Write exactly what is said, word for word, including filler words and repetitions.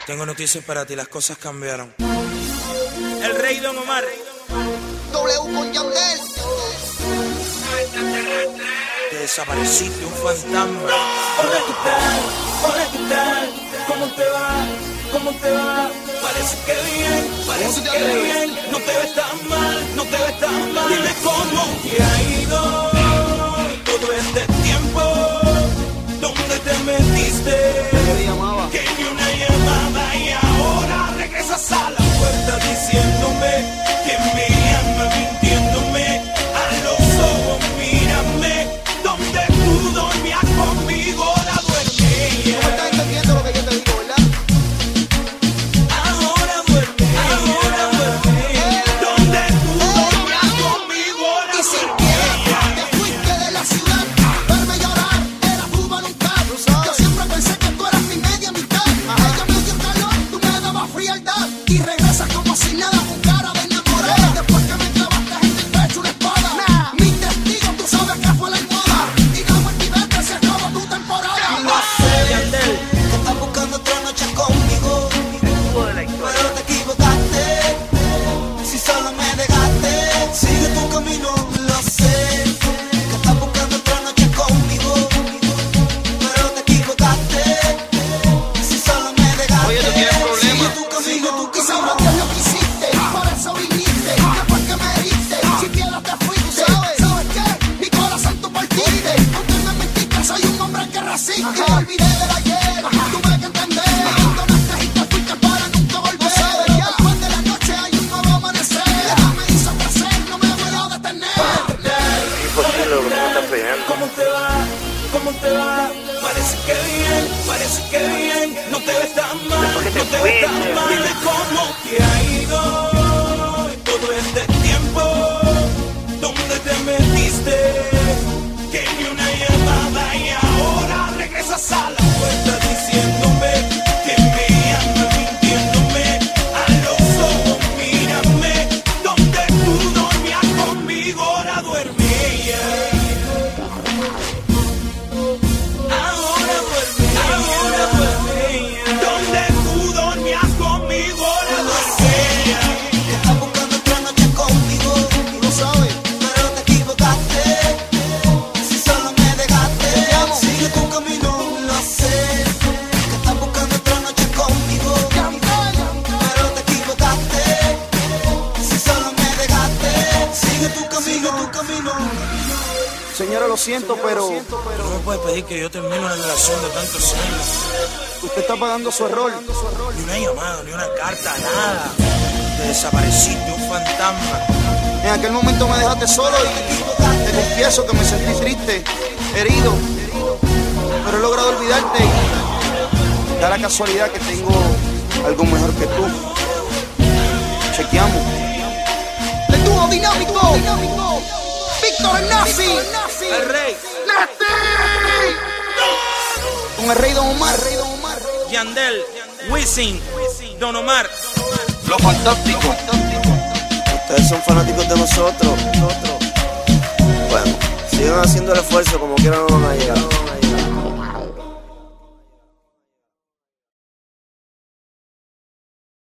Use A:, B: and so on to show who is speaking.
A: Tengo noticias para ti, las cosas cambiaron. El rey Don Omar.
B: W con Yandel.
A: Te desapareciste, un fantasma.
C: Hola, ¿qué tal? Hola, ¿qué tal? ¿Cómo te va? ¿Cómo te va? Parece que bien, parece que bien. No te ves tan mal, no te ves tan mal. Dime cómo te ha ido todo este tiempo. ¿Dónde te metiste? Que ni una llamada y ahora regresas a la puerta diciéndome que me llama, mintiéndome a los ojos, mírame. Donde tú dormías conmigo la duerme.
B: ¿Tú estás entendiendo lo que yo te digo, verdad?
C: Ahora duerme, ahora duerme. Donde tú dormías conmigo la
B: Y si
C: duerme.
B: te fuiste de la ciudad, verme llorar, era Cuba nunca. Yo siempre pensé que tú eras mi media mitad. Ella me dio calor, tú me dabas frialdad. Y regresas como si nada, con cara de enamorada. Después que me clavaste en el pecho una espada. Mi testigo, tú sabes que fue la almohada. Y no me activaste, se acabó tu temporada.
A: Yandel.
B: Que estás buscando otra noche conmigo, pero te equivocaste. Si solo me dejaste, sigue tu camino, lo sé. Que estás buscando otra noche conmigo, pero te equivocaste. Si solo me dejaste,
D: Oye, ¿tú tienes problemas?
B: sigue tu camino, tu camino. Y sabrás qué es lo que hiciste, por eso viniste. Después que me heriste, si pierdas te fuiste. ¿Sabes qué? Mi corazón tú partiste. Aunque me mentiste, soy un hombre que resiste. Me olvidé del ayer, tuve que entender. Abandonaste y te fuiste para nunca volver. Pero después de la noche hay un nuevo amanecer. Ella me hizo crecer, no me voy a detener.
D: Imposible lo que tú me estás pidiendo.
C: ¿Cómo te va? ¿Cómo te va? Parece que bien, parece que bien. No te ves tan mal,
D: Después que te
C: no te ves tan
D: fuiste.
C: mal. Dime cómo te ha ido todo este tiempo. ¿Dónde te metiste? Que ni una llamada y ahora regresas a la puerta diciéndome que me llamas, mintiéndome a los ojos, mírame. Donde tú dormías conmigo, ahora duerme ella. Ahora duerme, ahora duerme. Donde tú dormías conmigo, ahora duerme ella.
B: Que estás buscando otra noche conmigo, lo sabes, pero te equivocaste. Si solo me dejaste, sigue tu camino, lo sé. Que estás buscando otra noche conmigo, pero te equivocaste. Si solo me dejaste, sigue tu camino, tu camino.
E: Señora, lo siento, pero
A: No me puedes pedir que yo termine una relación de tantos años.
E: usted está pagando su error.
A: Ni una llamada, ni una carta, nada. Te desapareciste, un fantasma.
E: En aquel momento me dejaste solo y te confieso que me sentí triste, herido, pero he logrado olvidarte y da la casualidad que tengo algo mejor que tú. Chequeamos.
B: El dúo dinámico, Víctor Nazi,
A: El rey.
E: Con el rey Don Omar, rey Don Omar.
A: Yandel. Wisin. Don Omar.
D: Lo fantástico.
F: Ustedes son fanáticos de nosotros. Bueno, sigan haciendo el esfuerzo como quieran no van a llegar.